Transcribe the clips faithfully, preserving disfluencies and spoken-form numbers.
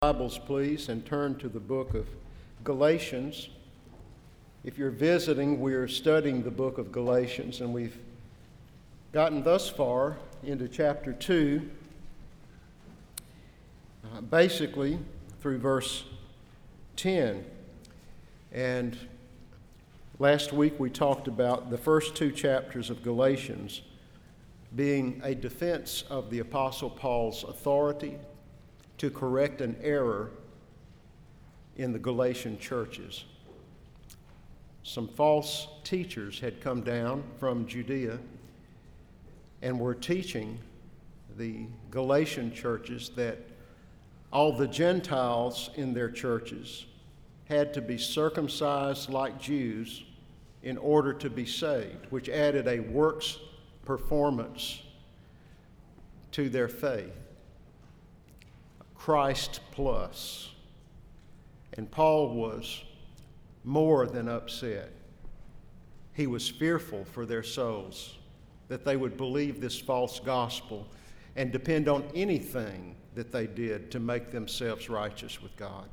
Bibles, please, and turn to the book of Galatians. If you're visiting, we're studying the book of Galatians, and we've gotten thus far into chapter two, uh, basically through verse ten. And last week we talked about the first two chapters of Galatians being a defense of the Apostle Paul's authority to correct an error in the Galatian churches. Some false teachers had come down from Judea and were teaching the Galatian churches that all the Gentiles in their churches had to be circumcised like Jews in order to be saved, which added a works performance to their faith. Christ plus. And Paul was more than upset. He was fearful for their souls, that they would believe this false gospel and depend on anything that they did to make themselves righteous with God.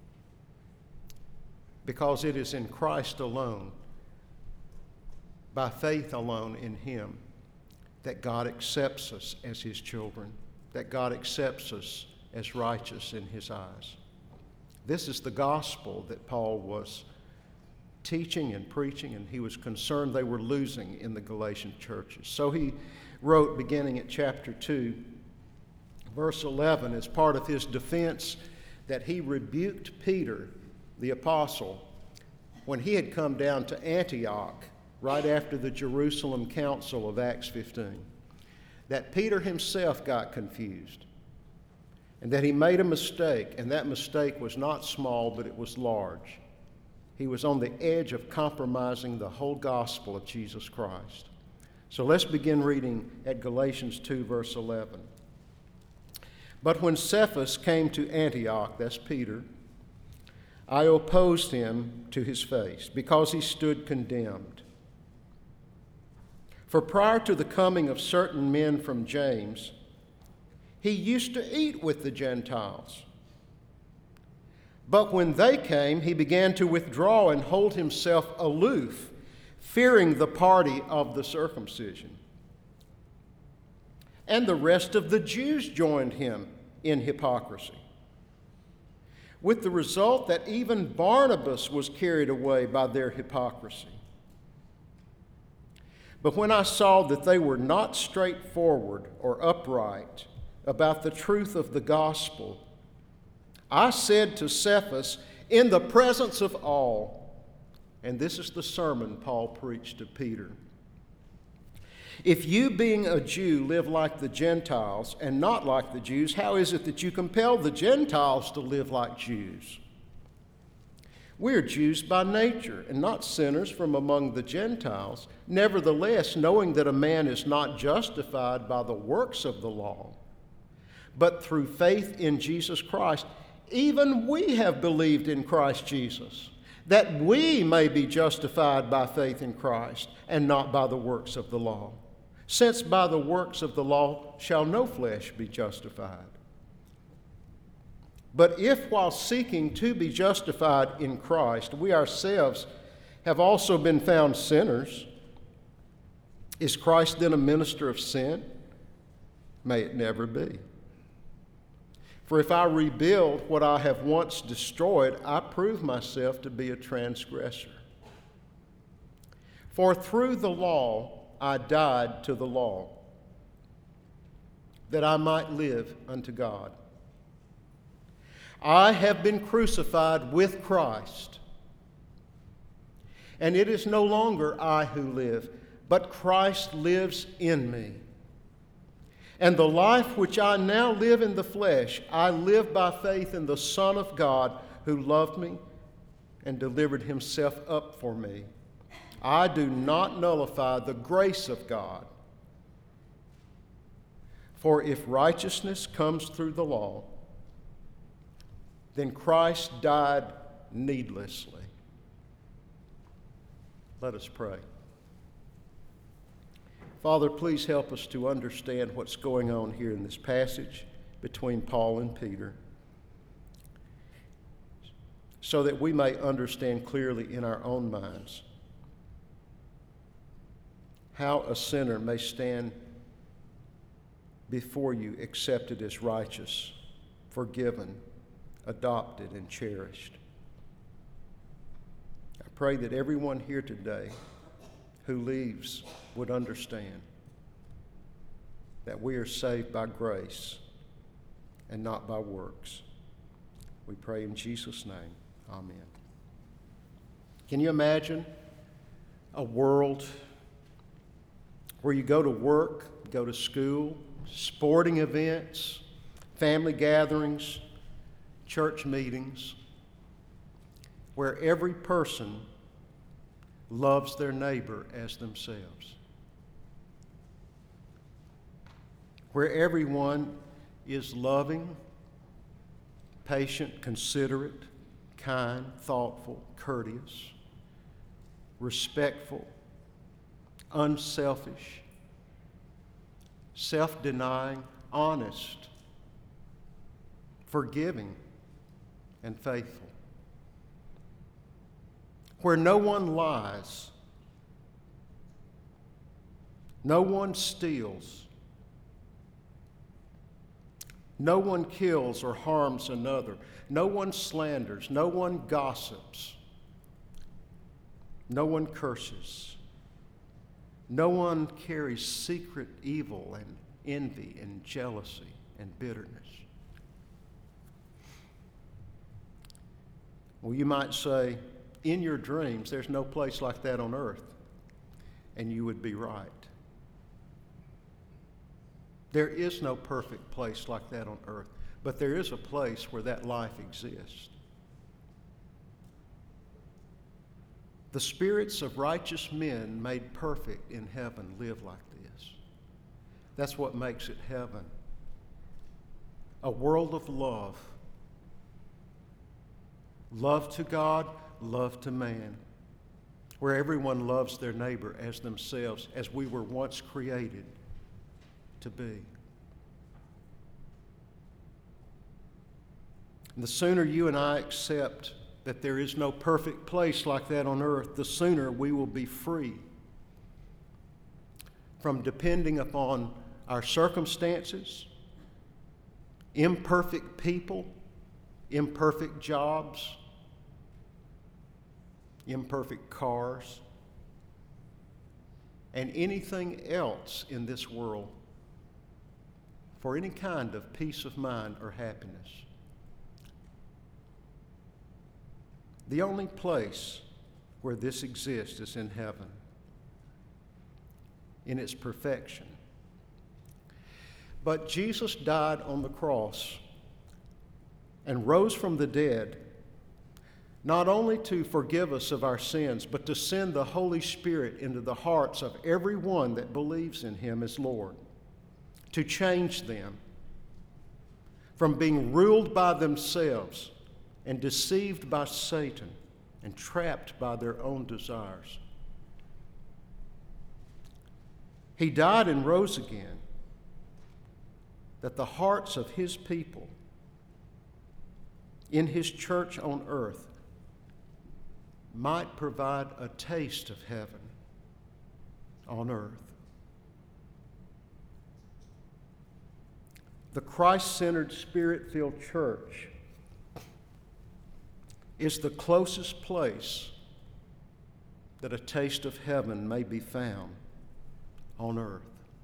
Because it is in Christ alone, by faith alone in Him, that God accepts us as His children, that God accepts us as righteous in His eyes. This is the gospel that Paul was teaching and preaching, and he was concerned they were losing in the Galatian churches. So he wrote, beginning at chapter two, verse eleven, as part of his defense, that he rebuked Peter, the apostle, when he had come down to Antioch right after the Jerusalem Council of Acts fifteen, that Peter himself got confused, and that he made a mistake, and that mistake was not small, but it was large. He was on the edge of compromising the whole gospel of Jesus Christ. So let's begin reading at Galatians two, verse eleven. But when Cephas came to Antioch, that's Peter, I opposed him to his face, because he stood condemned. For prior to the coming of certain men from James, he used to eat with the Gentiles. But when they came, he began to withdraw and hold himself aloof, fearing the party of the circumcision. And the rest of the Jews joined him in hypocrisy, with the result that even Barnabas was carried away by their hypocrisy. But when I saw that they were not straightforward or upright about the truth of the gospel, I said to Cephas in the presence of all, and this is the sermon Paul preached to Peter, if you, being a Jew, live like the Gentiles and not like the Jews, how is it that you compel the Gentiles to live like Jews? We are Jews by nature and not sinners from among the Gentiles. Nevertheless, knowing that a man is not justified by the works of the law, but through faith in Jesus Christ, even we have believed in Christ Jesus, that we may be justified by faith in Christ and not by the works of the law. Since by the works of the law shall no flesh be justified. But if while seeking to be justified in Christ, we ourselves have also been found sinners, is Christ then a minister of sin? May it never be. For if I rebuild what I have once destroyed, I prove myself to be a transgressor. For through the law I died to the law, that I might live unto God. I have been crucified with Christ, and it is no longer I who live, but Christ lives in me. And the life which I now live in the flesh, I live by faith in the Son of God, who loved me and delivered himself up for me. I do not nullify the grace of God. For if righteousness comes through the law, then Christ died needlessly. Let us pray. Father, please help us to understand what's going on here in this passage between Paul and Peter. so that we may understand clearly in our own minds how a sinner may stand before you accepted as righteous, forgiven, adopted, and cherished. I pray that everyone here today who leaves would understand that we are saved by grace and not by works. We pray in Jesus' name. Amen. Can you imagine a world where you go to work, go to school, sporting events, family gatherings, church meetings, where every person loves their neighbor as themselves, where everyone is loving, patient, considerate, kind, thoughtful, courteous, respectful, unselfish, self-denying, honest, forgiving, and faithful. Where no one lies, no one steals, no one kills or harms another, no one slanders, no one gossips, no one curses, no one carries secret evil and envy and jealousy and bitterness. Well, you might say, in your dreams, there's no place like that on earth. And you would be right. There is no perfect place like that on earth, but there is a place where that life exists. The spirits of righteous men made perfect in heaven live like this. That's what makes it heaven. A world of love. Love to God, love to man, where everyone loves their neighbor as themselves, as we were once created to be. And the sooner you and I accept that there is no perfect place like that on earth, the sooner we will be free from depending upon our circumstances, imperfect people, imperfect jobs, imperfect cars, and anything else in this world for any kind of peace of mind or happiness. The only place where this exists is in heaven, in its perfection. But Jesus died on the cross and rose from the dead, not only to forgive us of our sins, but to send the Holy Spirit into the hearts of everyone that believes in Him as Lord, to change them from being ruled by themselves and deceived by Satan and trapped by their own desires. He died and rose again, that the hearts of His people in His church on earth might provide a taste of heaven on earth. The Christ-centered, Spirit-filled church is the closest place that a taste of heaven may be found on earth.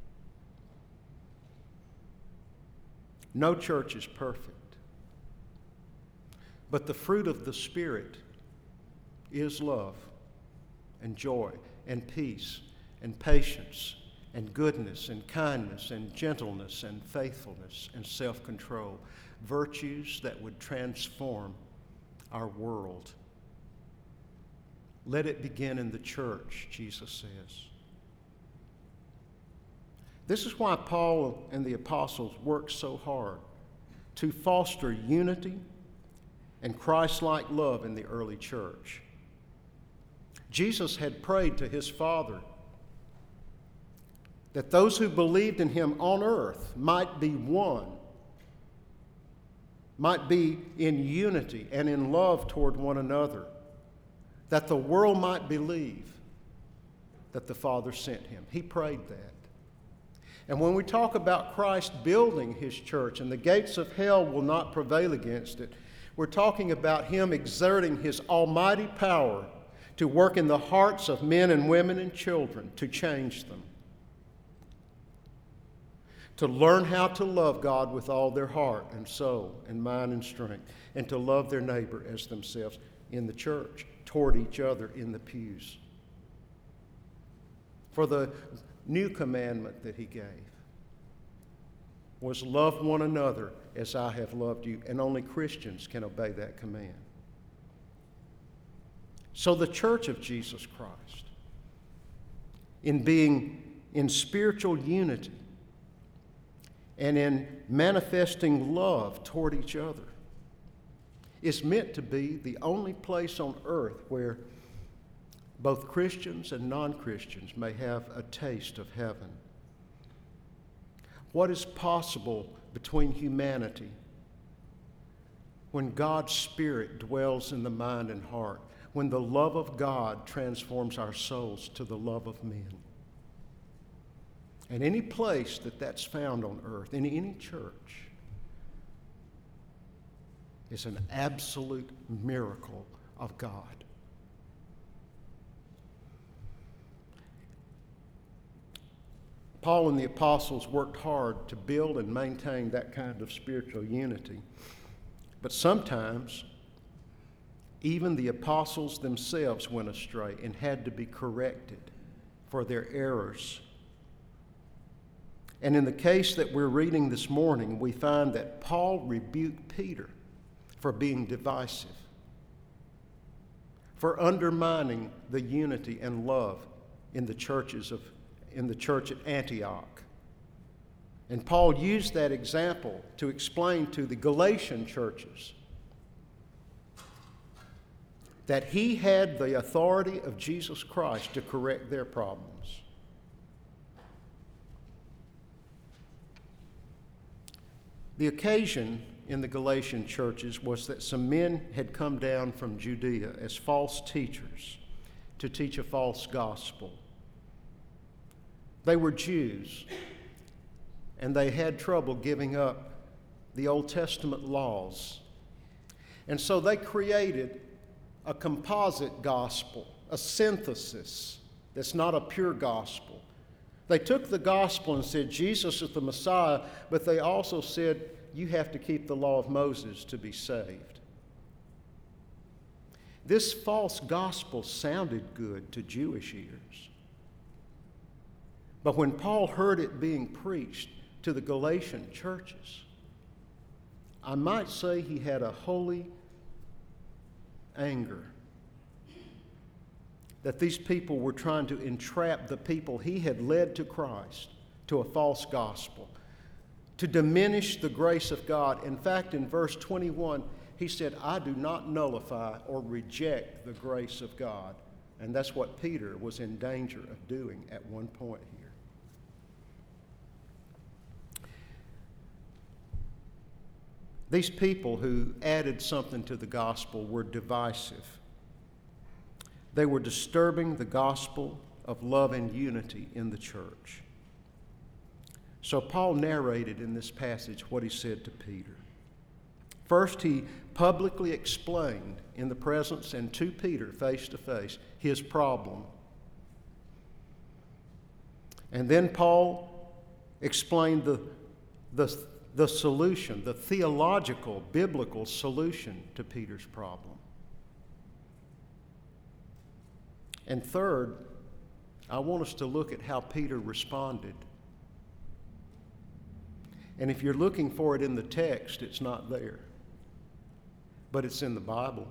No church is perfect, but the fruit of the Spirit is love and joy and peace and patience and goodness and kindness and gentleness and faithfulness and self-control, virtues that would transform our world. Let it begin in the church, Jesus says. This is why Paul and the apostles worked so hard to foster unity and Christ-like love in the early church. Jesus had prayed to His Father that those who believed in Him on earth might be one, might be in unity and in love toward one another, that the world might believe that the Father sent him. He prayed that. And when we talk about Christ building his church and the gates of hell will not prevail against it, we're talking about him exerting his almighty power to work in the hearts of men and women and children to change them, to learn how to love God with all their heart and soul and mind and strength, and to love their neighbor as themselves in the church, toward each other in the pews. For the new commandment that he gave was love one another as I have loved you, and only Christians can obey that command. So the church of Jesus Christ, in being in spiritual unity and in manifesting love toward each other, is meant to be the only place on earth where both Christians and non-Christians may have a taste of heaven. What is possible between humanity when God's Spirit dwells in the mind and heart, when the love of God transforms our souls to the love of men? And any place that that's found on earth, in any church, is an absolute miracle of God. Paul and the apostles worked hard to build and maintain that kind of spiritual unity. But sometimes, even the apostles themselves went astray and had to be corrected for their errors. And in the case that we're reading this morning, we find that Paul rebuked Peter for being divisive, for undermining the unity and love in the churches of in the church at Antioch. And Paul used that example to explain to the Galatian churches that he had the authority of Jesus Christ to correct their problems. The occasion in the Galatian churches was that some men had come down from Judea as false teachers to teach a false gospel. They were Jews, and they had trouble giving up the Old Testament laws. And so they created a composite gospel, a synthesis that's not a pure gospel. They took the gospel and said Jesus is the Messiah, but they also said you have to keep the law of Moses to be saved. This false gospel sounded good to Jewish ears. But when Paul heard it being preached to the Galatian churches, I might say he had a holy anger that these people were trying to entrap the people he had led to Christ to a false gospel, to diminish the grace of God. In fact, in verse twenty-one, he said, I do not nullify or reject the grace of God. And that's what Peter was in danger of doing at one point here. These people who added something to the gospel were divisive. They were disturbing the gospel of love and unity in the church. So Paul narrated in this passage what he said to Peter. First, he publicly explained in the presence and to Peter face to face his problem. And then Paul explained the, the the solution, the theological, biblical solution to Peter's problem. And third, I want us to look at how Peter responded. And if you're looking for it in the text, it's not there, but it's in the Bible.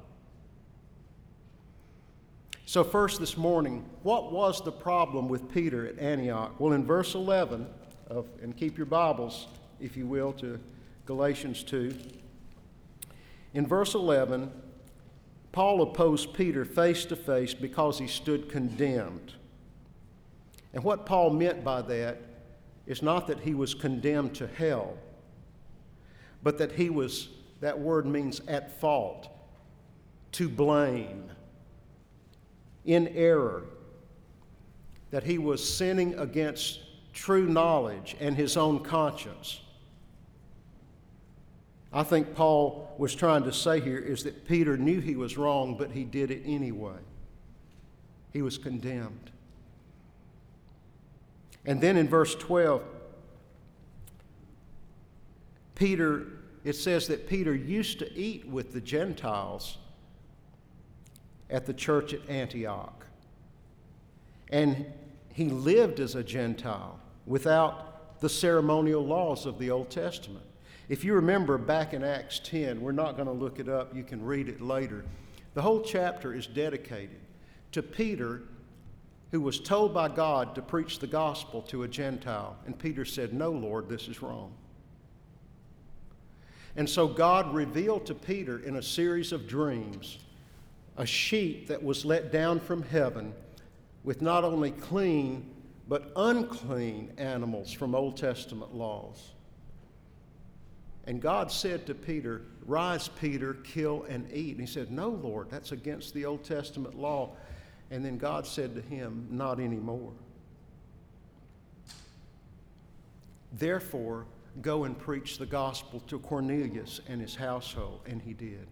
So first this morning, what was the problem with Peter at Antioch? Well, in verse eleven, of, and keep your Bibles, if you will, to Galatians two. In verse eleven, Paul opposed Peter face to face because he stood condemned. And what Paul meant by that is not that he was condemned to hell, but that he was That word means at fault, to blame, in error, that he was sinning against true knowledge and his own conscience. I think Paul was trying to say here is that Peter knew he was wrong, but he did it anyway. He was condemned. And then in verse twelve, Peter, it says that Peter used to eat with the Gentiles at the church at Antioch. And he lived as a Gentile without the ceremonial laws of the Old Testament. If you remember back in Acts ten, we're not going to look it up, you can read it later. The whole chapter is dedicated to Peter, who was told by God to preach the gospel to a Gentile. And Peter said, "No, Lord, this is wrong." And so God revealed to Peter in a series of dreams a sheep that was let down from heaven with not only clean but unclean animals from Old Testament laws. And God said to Peter, "Rise, Peter, kill and eat." And he said, "No, Lord, that's against the Old Testament law." And then God said to him, "Not anymore. Therefore, go and preach the gospel to Cornelius and his household." And he did.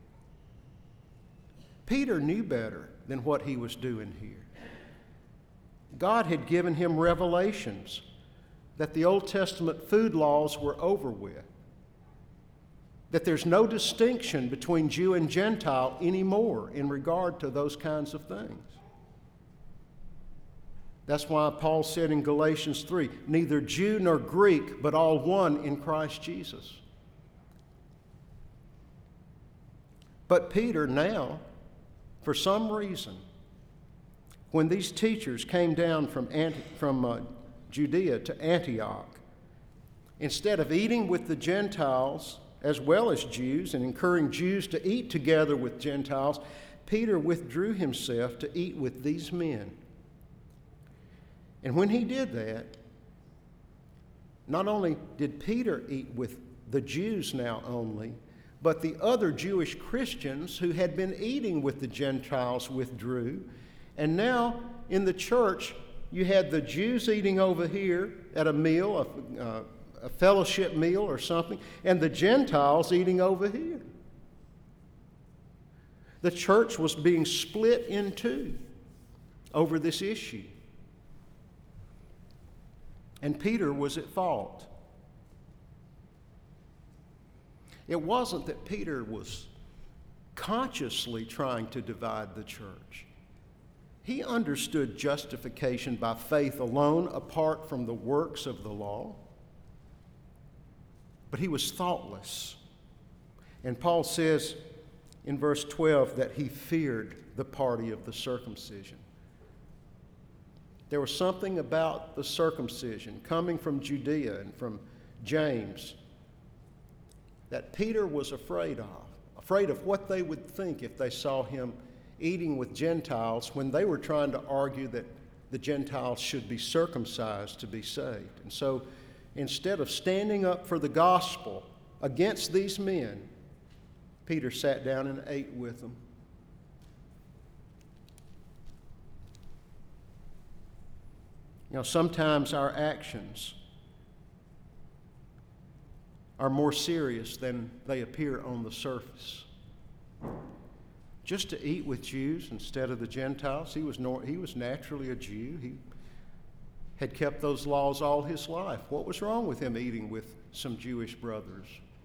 Peter knew better than what he was doing here. God had given him revelations that the Old Testament food laws were over with, that there's no distinction between Jew and Gentile anymore in regard to those kinds of things. That's why Paul said in Galatians three, neither Jew nor Greek, but all one in Christ Jesus. But Peter now, for some reason, when these teachers came down from, Ant- from uh, Judea to Antioch, instead of eating with the Gentiles as well as Jews and encouraging Jews to eat together with Gentiles, Peter withdrew himself to eat with these men. And when he did that, not only did Peter eat with the Jews now only, but the other Jewish Christians who had been eating with the Gentiles withdrew. And now in the church, you had the Jews eating over here at a meal, a, uh, a fellowship meal or something, and the Gentiles eating over here. The church was being split in two over this issue. And Peter was at fault. It wasn't that Peter was consciously trying to divide the church. He understood justification by faith alone, apart from the works of the law. But he was thoughtless. And Paul says in verse twelve that he feared the party of the circumcision. There was something about the circumcision coming from Judea and from James that Peter was afraid of, afraid of what they would think if they saw him eating with Gentiles when they were trying to argue that the Gentiles should be circumcised to be saved. And so instead of standing up for the gospel against these men, Peter sat down and ate with them. You know, sometimes our actions are more serious than they appear on the surface. Just to eat with Jews instead of the Gentiles, he was, nor- he was naturally a Jew. He had kept those laws all his life. What was wrong with him eating with some Jewish brothers?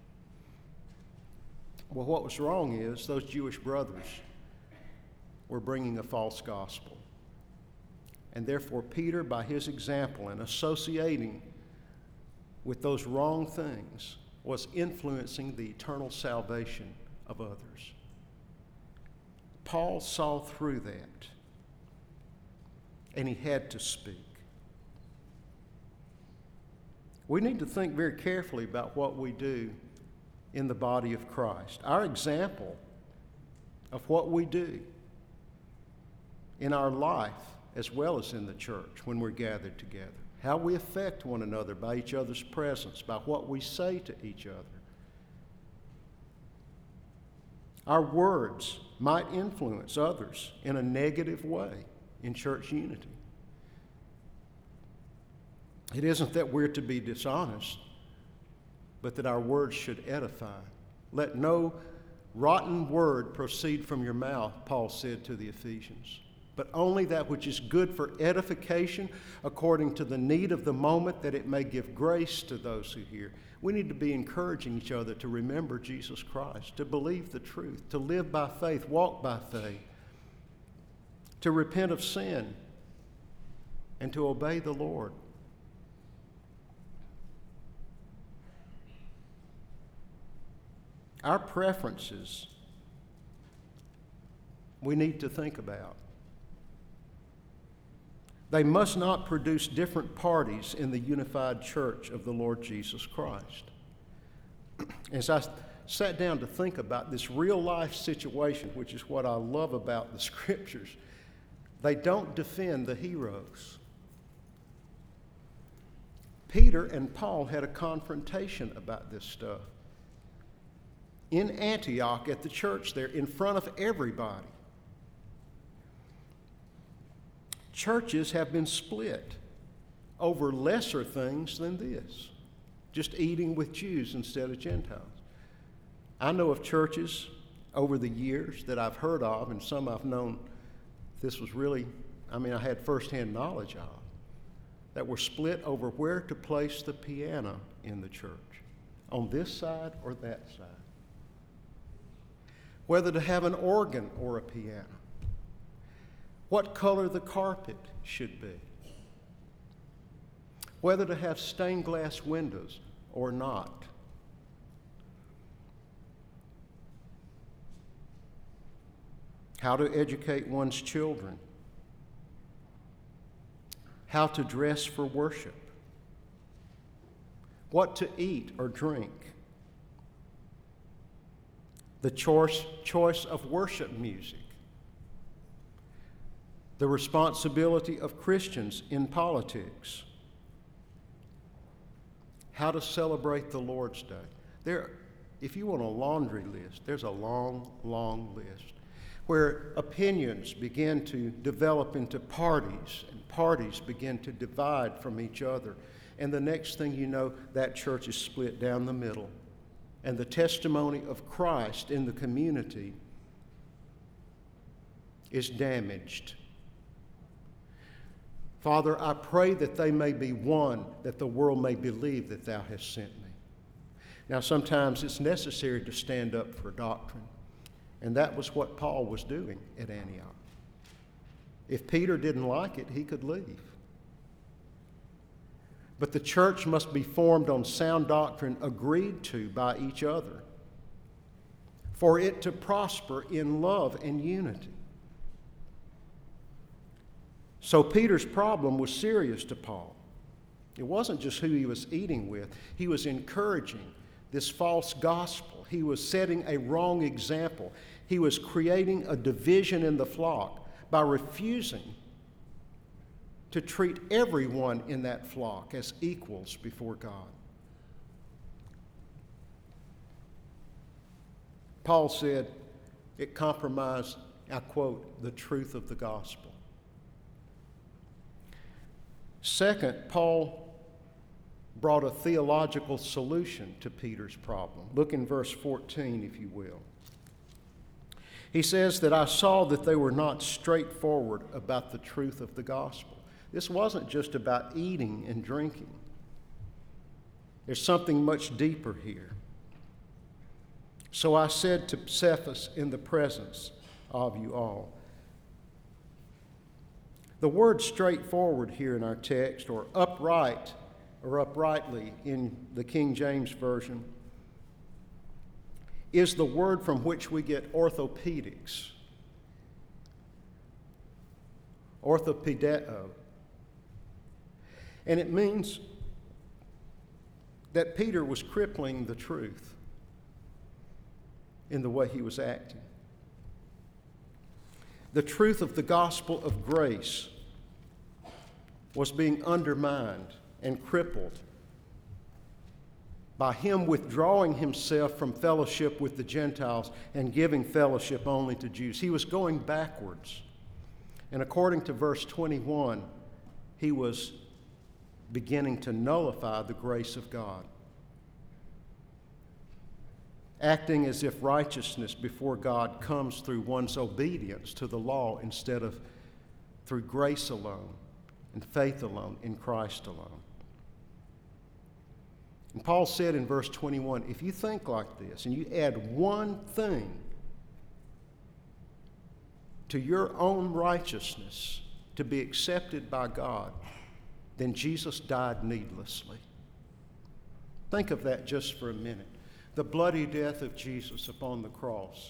Well, what was wrong is those Jewish brothers were bringing a false gospel. And therefore, Peter, by his example and associating with those wrong things, was influencing the eternal salvation of others. Paul saw through that, and he had to speak. We need to think very carefully about what we do in the body of Christ. Our example of what we do in our life as well as in the church when we're gathered together. How we affect one another by each other's presence, by what we say to each other. Our words might influence others in a negative way in church unity. It isn't that we're to be dishonest, but that our words should edify. Let no rotten word proceed from your mouth, Paul said to the Ephesians, but only that which is good for edification according to the need of the moment, that it may give grace to those who hear. We need to be encouraging each other to remember Jesus Christ, to believe the truth, to live by faith, walk by faith, to repent of sin, and to obey the Lord. Our preferences, we need to think about. They must not produce different parties in the unified church of the Lord Jesus Christ. As I sat down to think about this real life situation, which is what I love about the scriptures, they don't defend the heroes. Peter and Paul had a confrontation about this stuff in Antioch at the church there, in front of everybody. Churches have been split over lesser things than this, just eating with Jews instead of Gentiles. I know of churches over the years that I've heard of, and some I've known this was really, I mean, I had firsthand knowledge of, that were split over where to place the piano in the church, on this side or that side, whether to have an organ or a piano, what color the carpet should be, whether to have stained glass windows or not. How to educate one's children, how to dress for worship, what to eat or drink, the choice, choice of worship music, the responsibility of Christians in politics, how to celebrate the Lord's Day. There, if you want a laundry list, there's a long, long list where opinions begin to develop into parties, and parties begin to divide from each other. And the next thing you know, that church is split down the middle. And the testimony of Christ in the community is damaged. Father, I pray that they may be one, that the world may believe that thou hast sent me. Now, sometimes it's necessary to stand up for doctrine, and that was what Paul was doing at Antioch. If Peter didn't like it, he could leave. But the church must be formed on sound doctrine agreed to by each other for it to prosper in love and unity. So Peter's problem was serious to Paul. It wasn't just who he was eating with. He was encouraging this false gospel. He was setting a wrong example. He was creating a division in the flock by refusing to treat everyone in that flock as equals before God. Paul said it compromised, I quote, the truth of the gospel. Second, Paul brought a theological solution to Peter's problem. Look in verse fourteen, if you will. He says that I saw that they were not straightforward about the truth of the gospel. This wasn't just about eating and drinking. There's something much deeper here. So I said to Cephas in the presence of you all. The word straightforward here in our text, or upright, or uprightly in the King James Version, is the word from which we get orthopedics. Orthopedeo. And it means that Peter was crippling the truth in the way he was acting. The truth of the gospel of grace was being undermined and crippled by him withdrawing himself from fellowship with the Gentiles and giving fellowship only to Jews. He was going backwards. And according to verse twenty-one, he was beginning to nullify the grace of God, acting as if righteousness before God comes through one's obedience to the law instead of through grace alone and faith alone in Christ alone. And Paul said in verse twenty-one, if you think like this and you add one thing to your own righteousness to be accepted by God, then Jesus died needlessly. Think of that just for a minute. The bloody death of Jesus upon the cross,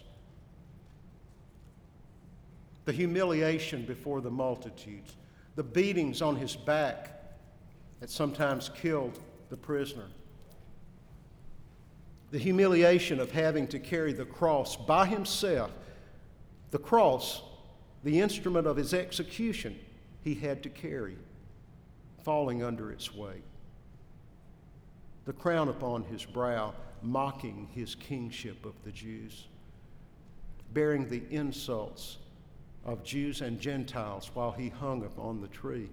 the humiliation before the multitudes, the beatings on his back that sometimes killed the prisoner, the humiliation of having to carry the cross by himself, the cross, the instrument of his execution, he had to carry, falling under its weight. The crown upon his brow, mocking his kingship of the Jews, bearing the insults of Jews and Gentiles while he hung upon the tree,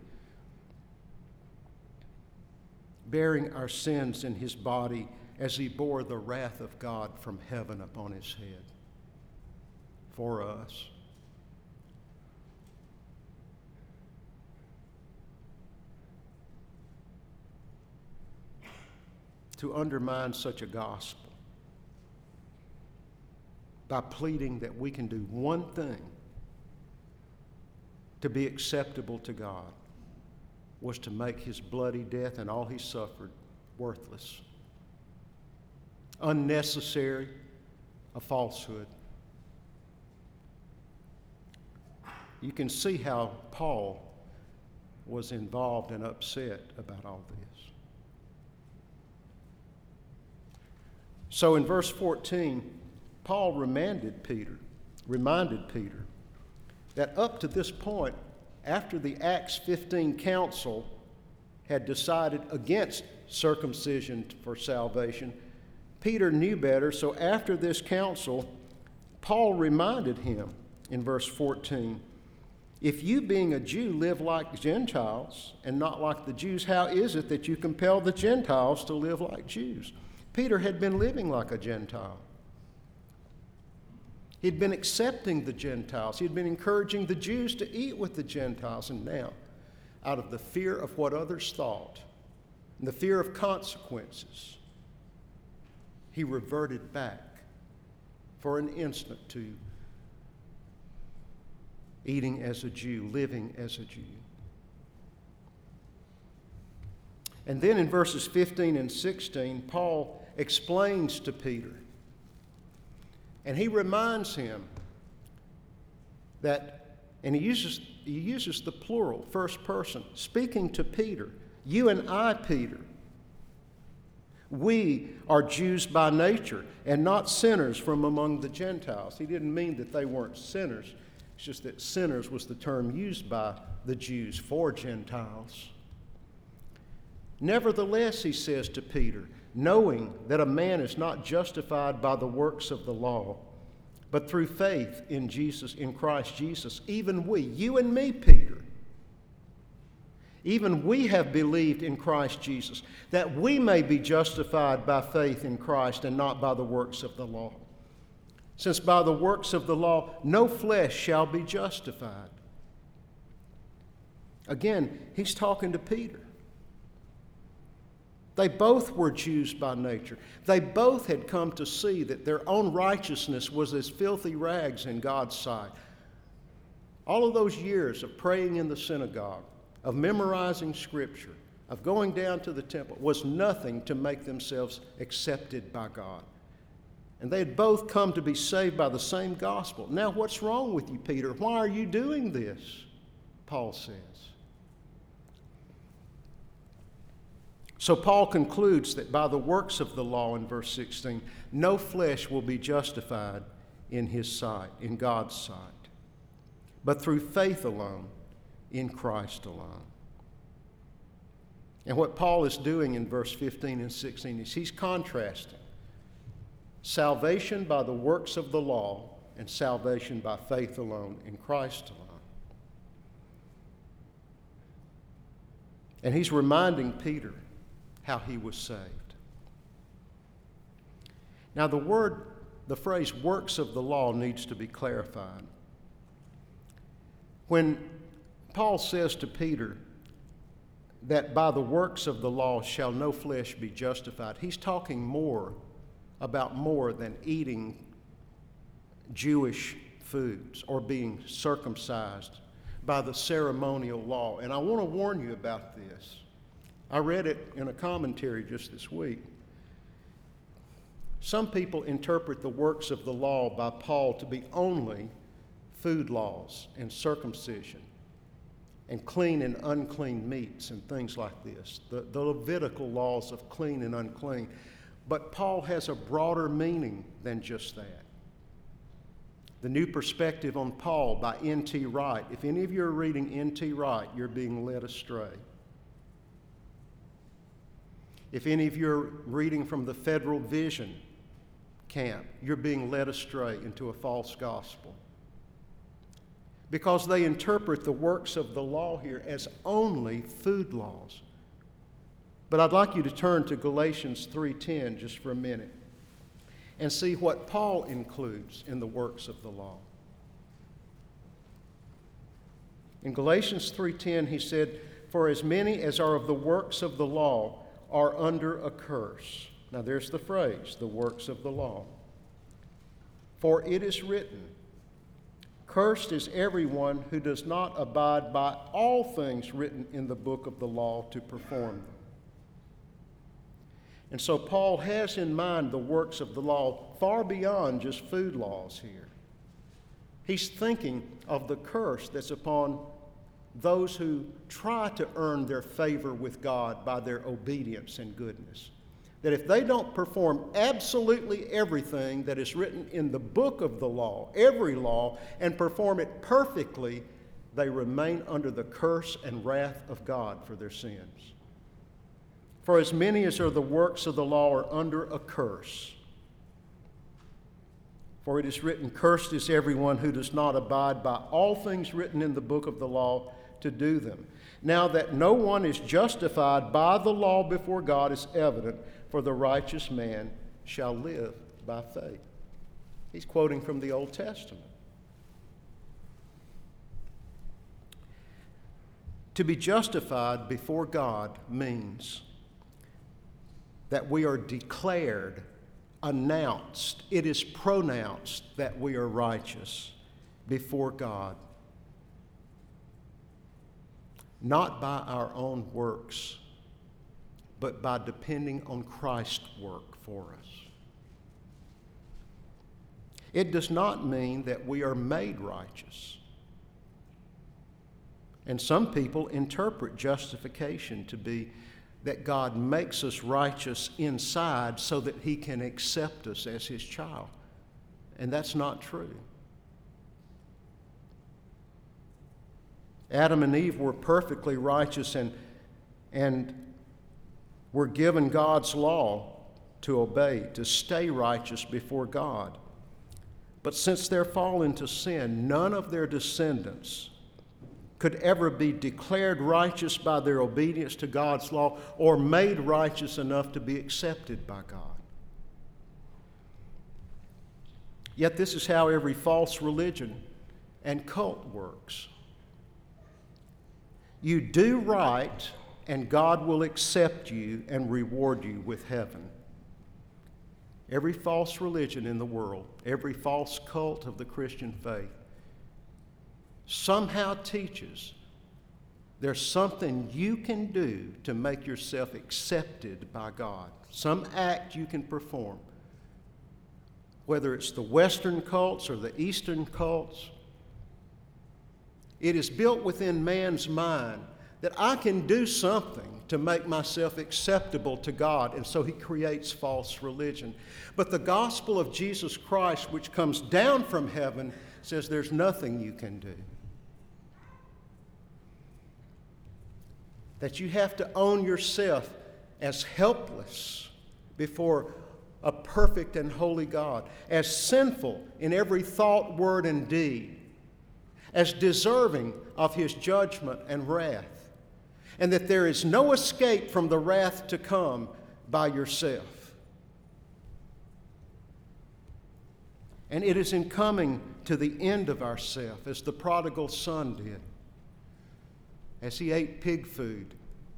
bearing our sins in his body as he bore the wrath of God from heaven upon his head for us. To undermine such a gospel by pleading that we can do one thing to be acceptable to God was to make his bloody death and all he suffered worthless, unnecessary, a falsehood. You can see how Paul was involved and upset about all this. So in verse fourteen, Paul reminded Peter, reminded Peter that up to this point, after the Acts fifteen council had decided against circumcision for salvation, Peter knew better. So after this council, Paul reminded him in verse fourteen, if you being a Jew live like Gentiles and not like the Jews, how is it that you compel the Gentiles to live like Jews? Peter had been living like a Gentile. He'd been accepting the Gentiles. He'd been encouraging the Jews to eat with the Gentiles. And now, out of the fear of what others thought and the fear of consequences, he reverted back for an instant to eating as a Jew, living as a Jew. And then in verses fifteen and sixteen, Paul explains to Peter, and he reminds him that, and he uses, he uses the plural, first person, speaking to Peter, you and I, Peter, we are Jews by nature and not sinners from among the Gentiles. He didn't mean that they weren't sinners. It's just that sinners was the term used by the Jews for Gentiles. Nevertheless, he says to Peter, knowing that a man is not justified by the works of the law, but through faith in Jesus, in Christ Jesus, even we, you and me, Peter, even we have believed in Christ Jesus, that we may be justified by faith in Christ and not by the works of the law. Since by the works of the law no flesh shall be justified. Again, he's talking to Peter. They both were Jews by nature. They both had come to see that their own righteousness was as filthy rags in God's sight. All of those years of praying in the synagogue, of memorizing Scripture, of going down to the temple, was nothing to make themselves accepted by God. And they had both come to be saved by the same gospel. Now, what's wrong with you, Peter? Why are you doing this? Paul says. So Paul concludes that by the works of the law in verse sixteen, no flesh will be justified in his sight, in God's sight, but through faith alone, in Christ alone. And what Paul is doing in verse fifteen and sixteen is he's contrasting salvation by the works of the law and salvation by faith alone in Christ alone. And he's reminding Peter how he was saved. Now the word, the phrase works of the law needs to be clarified. When Paul says to Peter that by the works of the law shall no flesh be justified, he's talking more about more than eating Jewish foods or being circumcised by the ceremonial law. And I want to warn you about this. I read it in a commentary just this week. Some people interpret the works of the law by Paul to be only food laws and circumcision and clean and unclean meats and things like this, the, the Levitical laws of clean and unclean. But Paul has a broader meaning than just that. The New Perspective on Paul by N T Wright. If any of you are reading N T Wright, you're being led astray. If any of you are reading from the Federal Vision camp, you're being led astray into a false gospel. Because they interpret the works of the law here as only food laws. But I'd like you to turn to Galatians three ten just for a minute and see what Paul includes in the works of the law. In Galatians three ten, he said, "For as many as are of the works of the law are under a curse." Now there's the phrase, the works of the law. "For it is written, cursed is everyone who does not abide by all things written in the book of the law to perform them." And so Paul has in mind the works of the law far beyond just food laws here. He's thinking of the curse that's upon those who try to earn their favor with God by their obedience and goodness. That if they don't perform absolutely everything that is written in the book of the law, every law, and perform it perfectly, they remain under the curse and wrath of God for their sins. For as many as are the works of the law are under a curse. For it is written, cursed is everyone who does not abide by all things written in the book of the law to do them. Now that no one is justified by the law before God is evident, for the righteous man shall live by faith. He's quoting from the Old Testament. To be justified before God means that we are declared, announced, it is pronounced that we are righteous before God. Not by our own works, but by depending on Christ's work for us. It does not mean that we are made righteous. And some people interpret justification to be that God makes us righteous inside so that He can accept us as His child. And that's not true. Adam and Eve were perfectly righteous and, and were given God's law to obey, to stay righteous before God. But since their fall into sin, none of their descendants could ever be declared righteous by their obedience to God's law or made righteous enough to be accepted by God. Yet this is how every false religion and cult works. You do right, and God will accept you and reward you with heaven. Every false religion in the world, every false cult of the Christian faith, somehow teaches there's something you can do to make yourself accepted by God. Some act you can perform. Whether it's the Western cults or the Eastern cults, it is built within man's mind that I can do something to make myself acceptable to God, and so he creates false religion. But the gospel of Jesus Christ, which comes down from heaven, says there's nothing you can do. that you have to own yourself as helpless before a perfect and holy God, as sinful in every thought, word, and deed, as deserving of His judgment and wrath, and that there is no escape from the wrath to come by yourself. And it is in coming to the end of ourself, as the prodigal son did, as he ate pig food,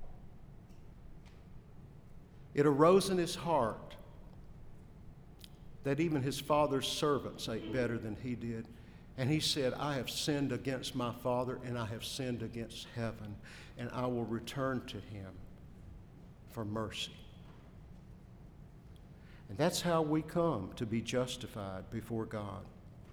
it arose in his heart that even his father's servants ate better than he did. And he said, I have sinned against my father, and I have sinned against heaven, and I will return to him for mercy. And that's how we come to be justified before God.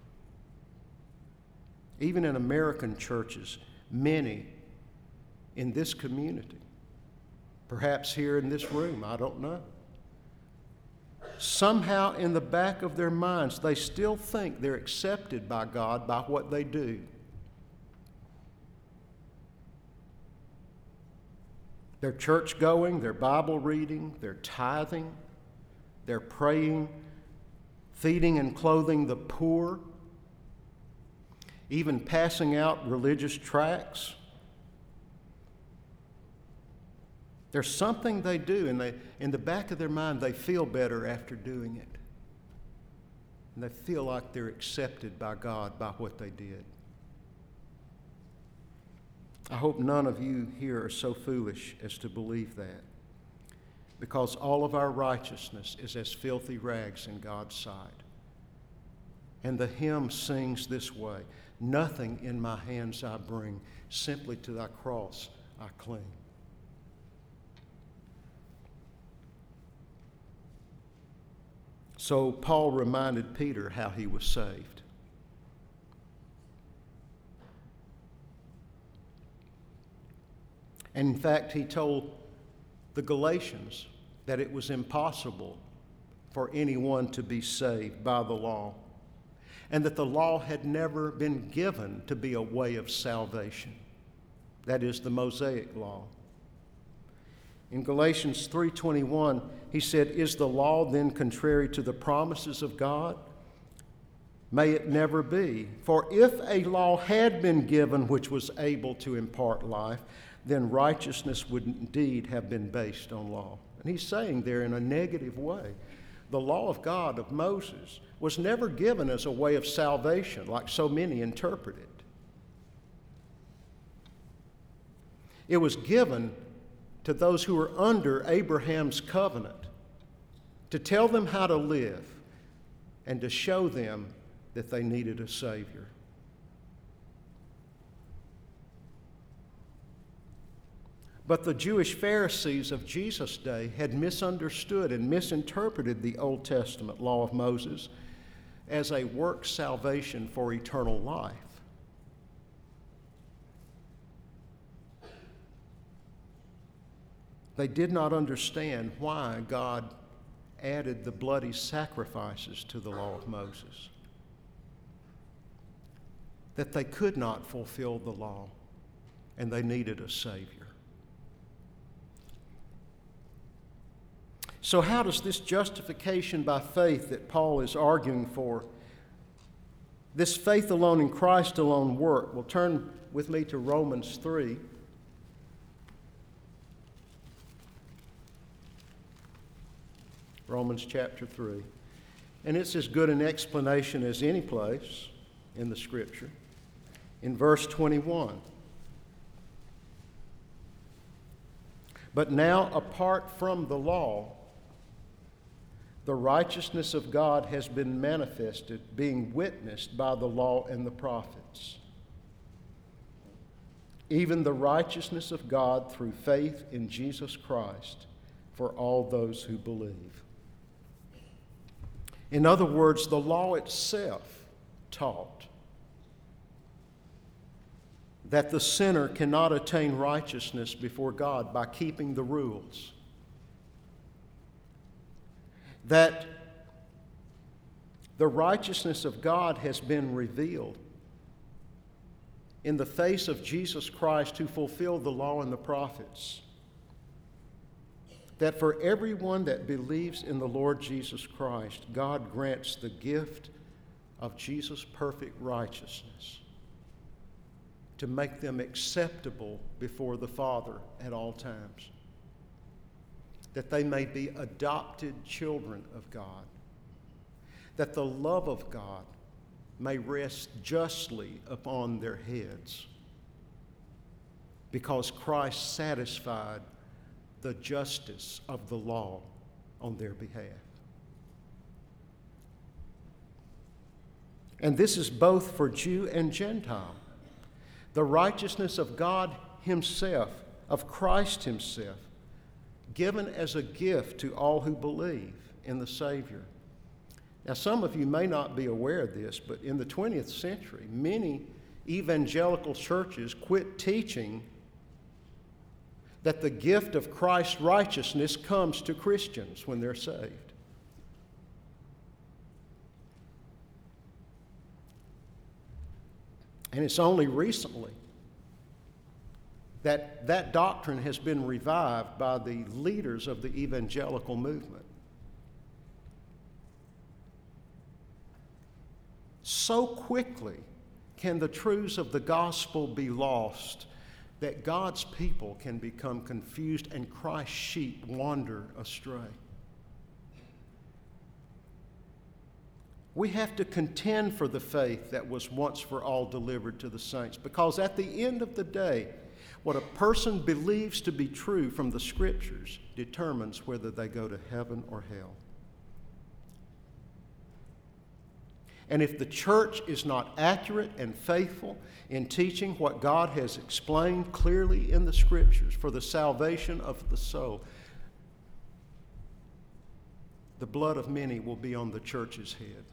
Even in American churches, many in this community, perhaps here in this room, I don't know, somehow in the back of their minds, they still think they're accepted by God by what they do. Their church going, their Bible reading, their tithing, their praying, feeding and clothing the poor, even passing out religious tracts. There's something they do, and they, in the back of their mind, they feel better after doing it. And they feel like they're accepted by God by what they did. I hope none of you here are so foolish as to believe that, because all of our righteousness is as filthy rags in God's sight. And the hymn sings this way, nothing in my hands I bring, simply to thy cross I cling. So Paul reminded Peter how he was saved. And in fact, he told the Galatians that it was impossible for anyone to be saved by the law, and that the law had never been given to be a way of salvation. That is the Mosaic law. In Galatians three twenty-one, he said, is the law then contrary to the promises of God? May it never be. For if a law had been given which was able to impart life, then righteousness would indeed have been based on law. And he's saying there in a negative way, the law of God of Moses was never given as a way of salvation like so many interpret it. It was given to those who were under Abraham's covenant to tell them how to live and to show them that they needed a Savior. But the Jewish Pharisees of Jesus' day had misunderstood and misinterpreted the Old Testament law of Moses as a work salvation for eternal life. They did not understand why God added the bloody sacrifices to the law of Moses. That they could not fulfill the law, and they needed a Savior. So how does this justification by faith that Paul is arguing for, this faith alone in Christ alone work? Well, turn with me to Romans three. Romans chapter three. And it's as good an explanation as any place in the Scripture. In verse twenty-one. But now, apart from the law, the righteousness of God has been manifested, being witnessed by the law and the prophets. Even the righteousness of God through faith in Jesus Christ for all those who believe. In other words, the law itself taught that the sinner cannot attain righteousness before God by keeping the rules. That the righteousness of God has been revealed in the face of Jesus Christ who fulfilled the law and the prophets, that for everyone that believes in the Lord Jesus Christ, God grants the gift of Jesus' perfect righteousness to make them acceptable before the Father at all times, that they may be adopted children of God, that the love of God may rest justly upon their heads, because Christ satisfied the justice of the law on their behalf. And this is both for Jew and Gentile. The righteousness of God Himself, of Christ Himself, given as a gift to all who believe in the Savior. Now, some of you may not be aware of this, but in the twentieth century, many evangelical churches quit teaching that the gift of Christ's righteousness comes to Christians when they're saved. And it's only recently that that doctrine has been revived by the leaders of the evangelical movement. So quickly can the truths of the gospel be lost that God's people can become confused and Christ's sheep wander astray. We have to contend for the faith that was once for all delivered to the saints, because at the end of the day, what a person believes to be true from the Scriptures determines whether they go to heaven or hell. And if the church is not accurate and faithful in teaching what God has explained clearly in the Scriptures for the salvation of the soul, the blood of many will be on the church's head.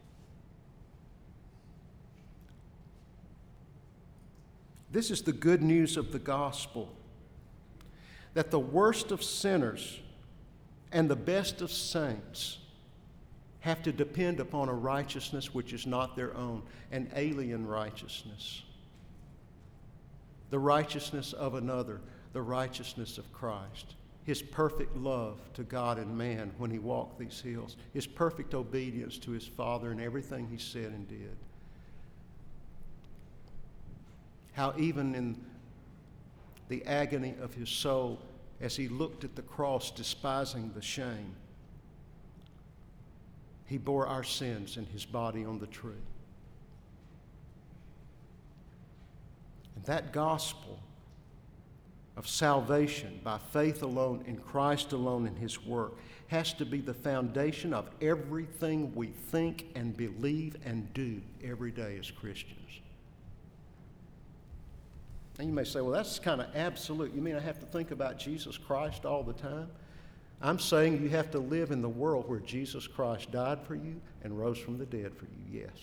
This is the good news of the gospel, that the worst of sinners and the best of saints have to depend upon a righteousness which is not their own, an alien righteousness. The righteousness of another, the righteousness of Christ. His perfect love to God and man when He walked these hills. His perfect obedience to His Father in everything He said and did. How even in the agony of His soul, as He looked at the cross, despising the shame, He bore our sins in His body on the tree. And that gospel of salvation by faith alone, in Christ alone, in His work, has to be the foundation of everything we think and believe and do every day as Christians. And you may say, well, that's kind of absolute. You mean I have to think about Jesus Christ all the time? I'm saying you have to live in the world where Jesus Christ died for you and rose from the dead for you, yes.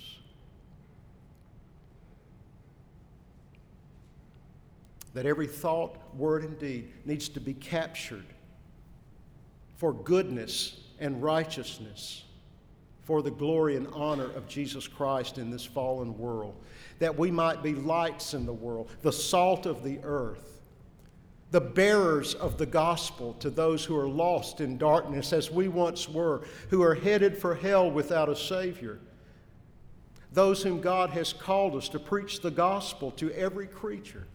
That every thought, word, and deed needs to be captured for goodness and righteousness, for the glory and honor of Jesus Christ in this fallen world, that we might be lights in the world, the salt of the earth, the bearers of the gospel to those who are lost in darkness as we once were, who are headed for hell without a Savior, those whom God has called us to preach the gospel to every creature.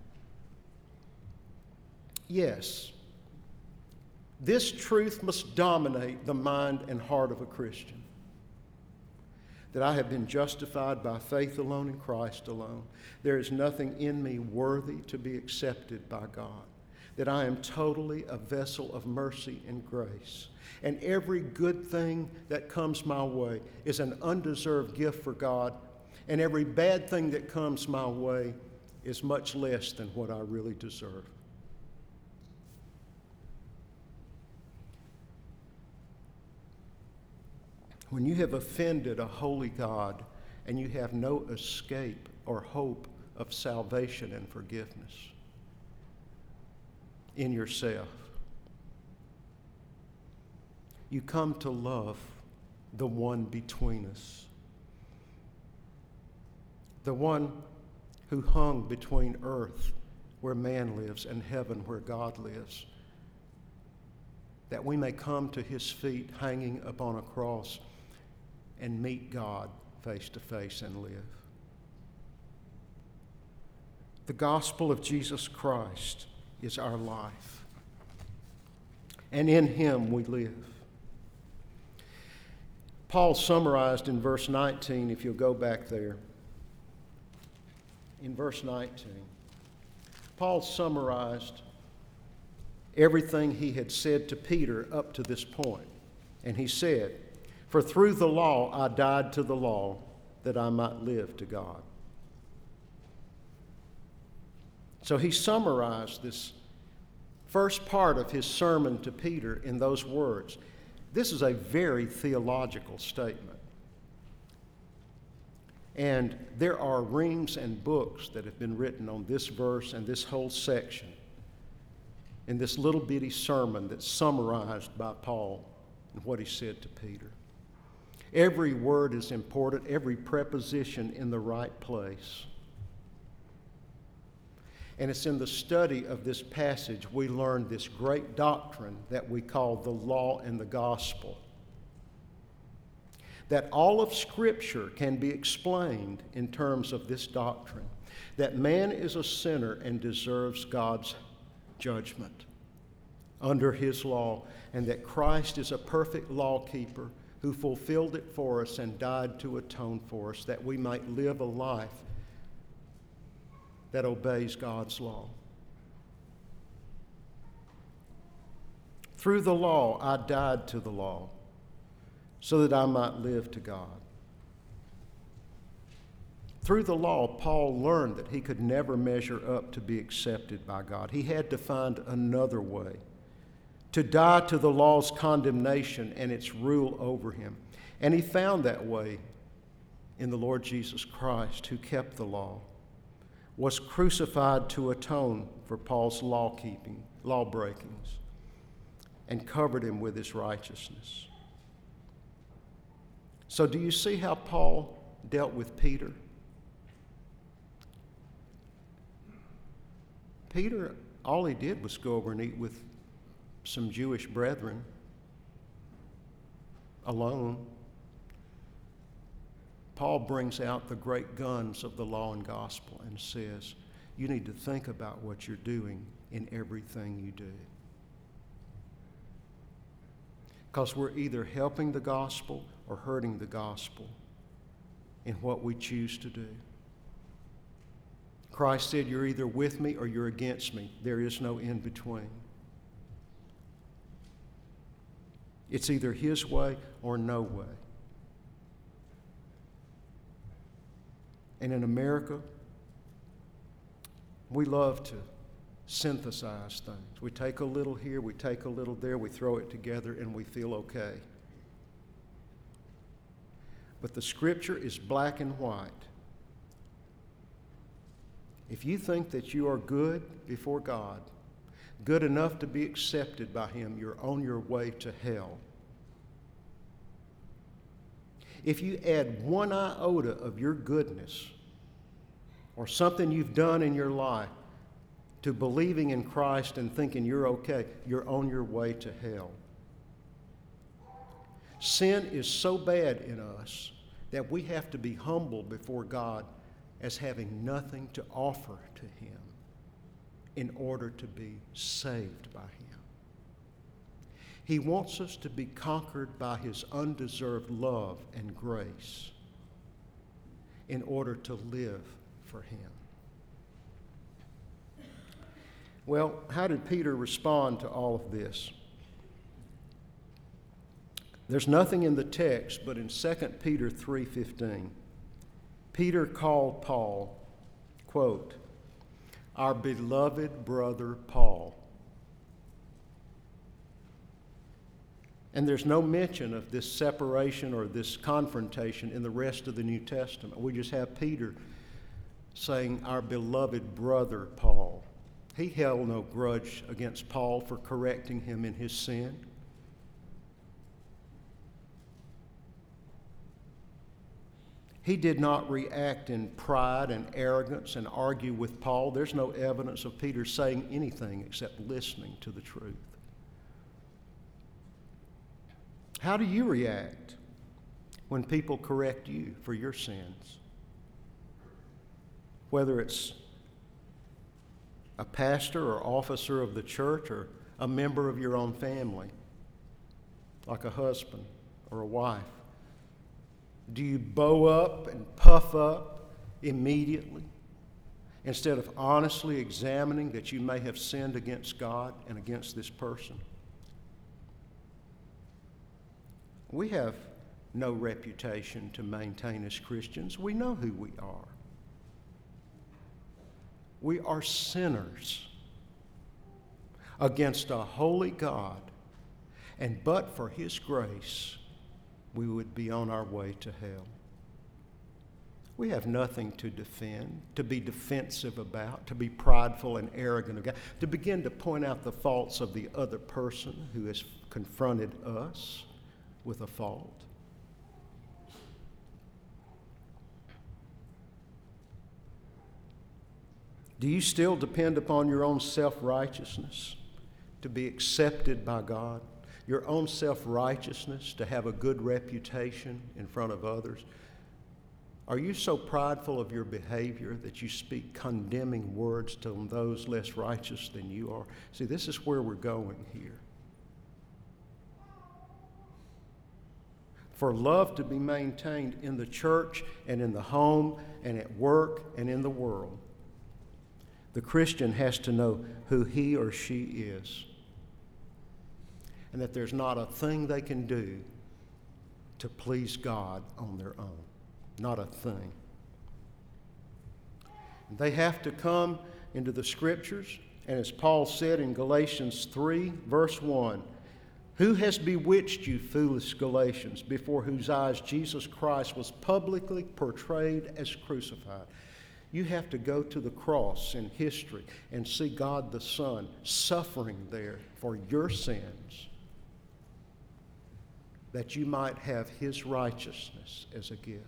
Yes, this truth must dominate the mind and heart of a Christian. That I have been justified by faith alone in Christ alone. There is nothing in me worthy to be accepted by God. That I am totally a vessel of mercy and grace. And every good thing that comes my way is an undeserved gift for God. And every bad thing that comes my way is much less than what I really deserve. When you have offended a holy God and you have no escape or hope of salvation and forgiveness in yourself, you come to love the one between us, the one who hung between earth, where man lives, and heaven, where God lives, that we may come to his feet hanging upon a cross and meet God face to face and live. The gospel of Jesus Christ is our life, and in him we live. Paul summarized in verse nineteen, if you'll go back there. In verse nineteen, Paul summarized everything he had said to Peter up to this point. And he said, "For through the law I died to the law, that I might live to God." So he summarized this first part of his sermon to Peter in those words. This is a very theological statement. And there are reams and books that have been written on this verse and this whole section in this little bitty sermon that's summarized by Paul and what he said to Peter. Every word is important, every preposition in the right place. And it's in the study of this passage we learn this great doctrine that we call the law and the gospel. That all of Scripture can be explained in terms of this doctrine. That man is a sinner and deserves God's judgment under his law, and that Christ is a perfect lawkeeper who fulfilled it for us and died to atone for us, that we might live a life that obeys God's law. Through the law, I died to the law, so that I might live to God. Through the law, Paul learned that he could never measure up to be accepted by God. He had to find another way, to die to the law's condemnation and its rule over him. And he found that way in the Lord Jesus Christ, who kept the law, was crucified to atone for Paul's law-keeping, law-breakings, and covered him with his righteousness. So do you see how Paul dealt with Peter? Peter, all he did was go over and eat with some Jewish brethren alone. Paul brings out the great guns of the law and gospel and says, you need to think about what you're doing in everything you do. Because we're either helping the gospel or hurting the gospel in what we choose to do. Christ said, you're either with me or you're against me. There is no in between. It's either his way or no way. And in America, we love to synthesize things. We take a little here, we take a little there, we throw it together, and we feel okay. But the Scripture is black and white. If you think that you are good before God, good enough to be accepted by Him, you're on your way to hell. If you add one iota of your goodness or something you've done in your life to believing in Christ and thinking you're okay, you're on your way to hell. Sin is so bad in us that we have to be humble before God as having nothing to offer to Him in order to be saved by Him. He wants us to be conquered by His undeserved love and grace in order to live for Him. Well, how did Peter respond to all of this? There's nothing in the text, but in Second Peter three fifteen, Peter called Paul, quote, our beloved brother Paul. And there's no mention of this separation or this confrontation in the rest of the New Testament. We just have Peter saying, our beloved brother Paul. He held no grudge against Paul for correcting him in his sin. He did not react in pride and arrogance and argue with Paul. There's no evidence of Peter saying anything except listening to the truth. How do you react when people correct you for your sins? Whether it's a pastor or officer of the church or a member of your own family, like a husband or a wife. Do you bow up and puff up immediately instead of honestly examining that you may have sinned against God and against this person? We have no reputation to maintain as Christians. We know who we are. We are sinners against a holy God, and but for His grace, we would be on our way to hell. We have nothing to defend, to be defensive about, to be prideful and arrogant about, to begin to point out the faults of the other person who has confronted us with a fault. Do you still depend upon your own self-righteousness to be accepted by God? Your own self-righteousness to have a good reputation in front of others? Are you so prideful of your behavior that you speak condemning words to those less righteous than you are? See, this is where we're going here. For love to be maintained in the church and in the home and at work and in the world, the Christian has to know who he or she is, and that there's not a thing they can do to please God on their own. Not a thing. They have to come into the Scriptures, and as Paul said in Galatians three, verse one, "Who has bewitched you, foolish Galatians, before whose eyes Jesus Christ was publicly portrayed as crucified?" You have to go to the cross in history and see God the Son suffering there for your sins, that you might have His righteousness as a gift.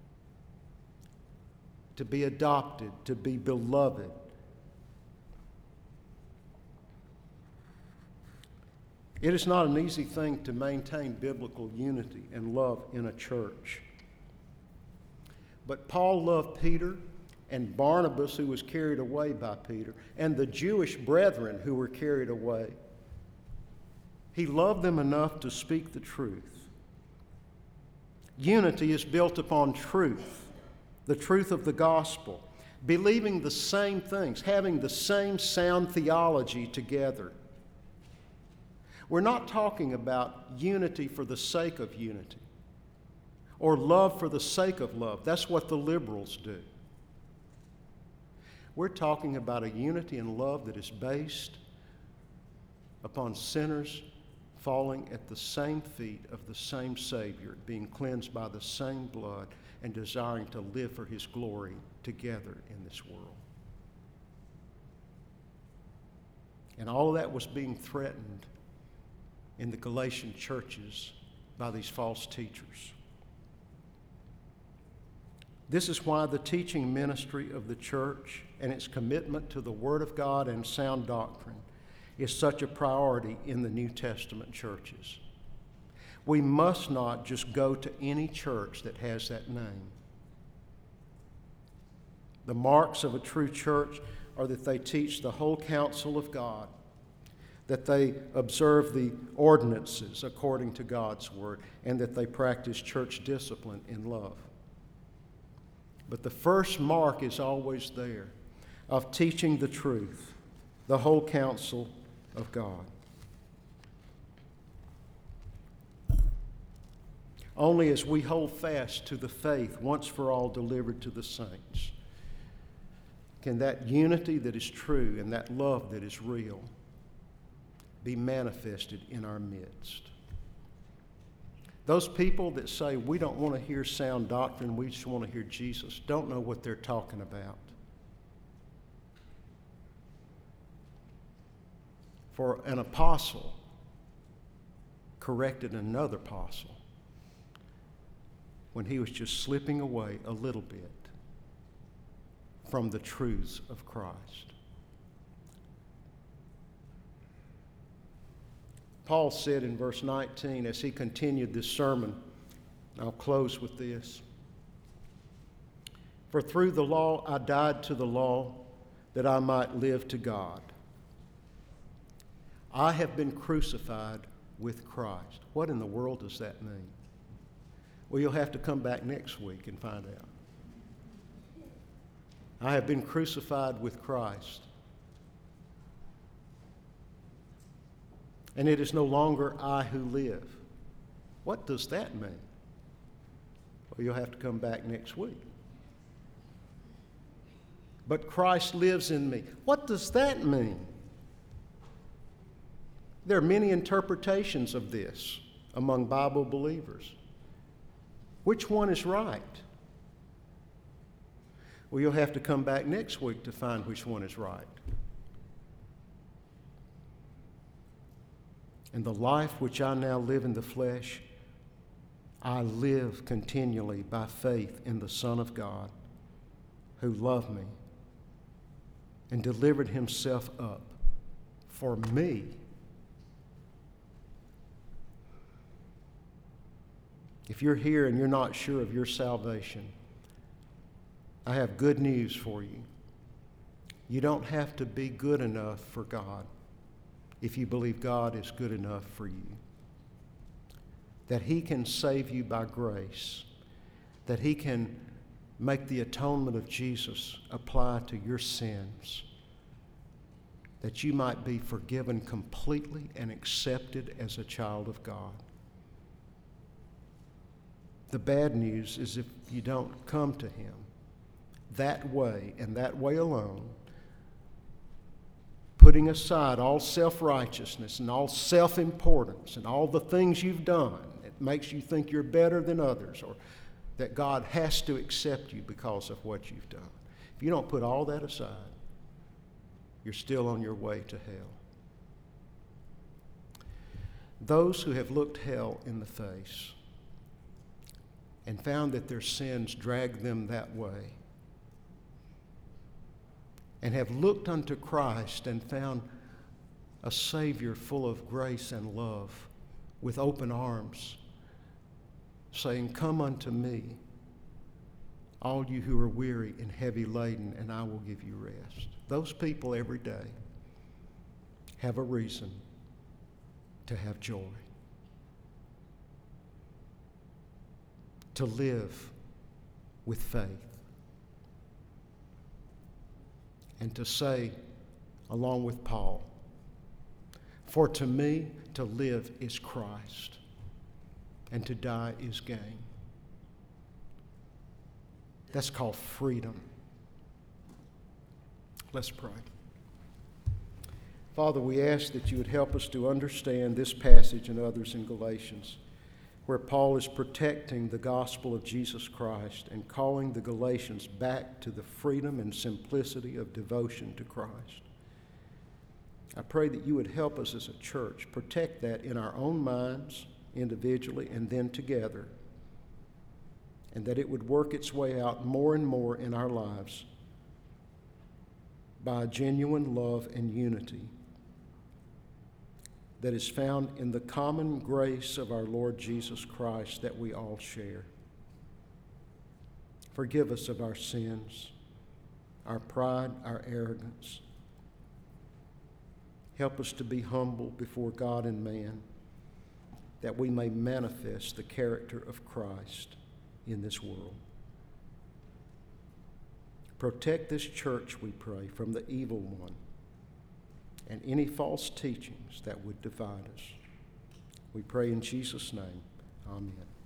To be adopted, to be beloved. It is not an easy thing to maintain biblical unity and love in a church. But Paul loved Peter and Barnabas, who was carried away by Peter, and the Jewish brethren who were carried away. He loved them enough to speak the truth. Unity is built upon truth, the truth of the gospel, believing the same things, having the same sound theology together. We're not talking about unity for the sake of unity or love for the sake of love. That's what the liberals do. We're talking about a unity and love that is based upon sinners falling at the same feet of the same Savior, being cleansed by the same blood, and desiring to live for His glory together in this world. And all of that was being threatened in the Galatian churches by these false teachers. This is why the teaching ministry of the church and its commitment to the Word of God and sound doctrine is such a priority in the New Testament churches. We must not just go to any church that has that name. The marks of a true church are that they teach the whole counsel of God, that they observe the ordinances according to God's Word, and that they practice church discipline in love. But the first mark is always there, of teaching the truth, the whole counsel of God. Only as we hold fast to the faith once for all delivered to the saints can that unity that is true and that love that is real be manifested in our midst. Those people that say we don't want to hear sound doctrine, we just want to hear Jesus, don't know what they're talking about. For an apostle corrected another apostle, when he was just slipping away a little bit from the truths of Christ. Paul said in verse nineteen, as he continued this sermon, I'll close with this. For through the law I died to the law, that I might live to God. I have been crucified with Christ. What in the world does that mean? Well, you'll have to come back next week and find out. I have been crucified with Christ. And it is no longer I who live. What does that mean? Well, you'll have to come back next week. But Christ lives in me. What does that mean? There are many interpretations of this among Bible believers. Which one is right? Well, you'll have to come back next week to find which one is right. And the life which I now live in the flesh, I live continually by faith in the Son of God, who loved me and delivered himself up for me. If you're here and you're not sure of your salvation, I have good news for you. You don't have to be good enough for God if you believe God is good enough for you. That he can save you by grace. That he can make the atonement of Jesus apply to your sins. That you might be forgiven completely and accepted as a child of God. The bad news is if you don't come to him that way and that way alone, putting aside all self-righteousness and all self-importance and all the things you've done that makes you think you're better than others, or that God has to accept you because of what you've done. If you don't put all that aside, you're still on your way to hell. Those who have looked hell in the face and found that their sins dragged them that way, and have looked unto Christ and found a Savior full of grace and love, with open arms, saying, "Come unto me, all you who are weary and heavy laden, and I will give you rest." Those people every day have a reason to have joy, to live with faith, and to say, along with Paul, "For to me to live is Christ, and to die is gain." That's called freedom. Let's pray. Father, we ask that you would help us to understand this passage and others in Galatians, where Paul is protecting the gospel of Jesus Christ and calling the Galatians back to the freedom and simplicity of devotion to Christ. I pray that you would help us as a church protect that in our own minds, individually and then together, and that it would work its way out more and more in our lives by a genuine love and unity that is found in the common grace of our Lord Jesus Christ that we all share. Forgive us of our sins, our pride, our arrogance. Help us to be humble before God and man, that we may manifest the character of Christ in this world. Protect this church, we pray, from the evil one and any false teachings that would divide us. We pray in Jesus' name. Amen.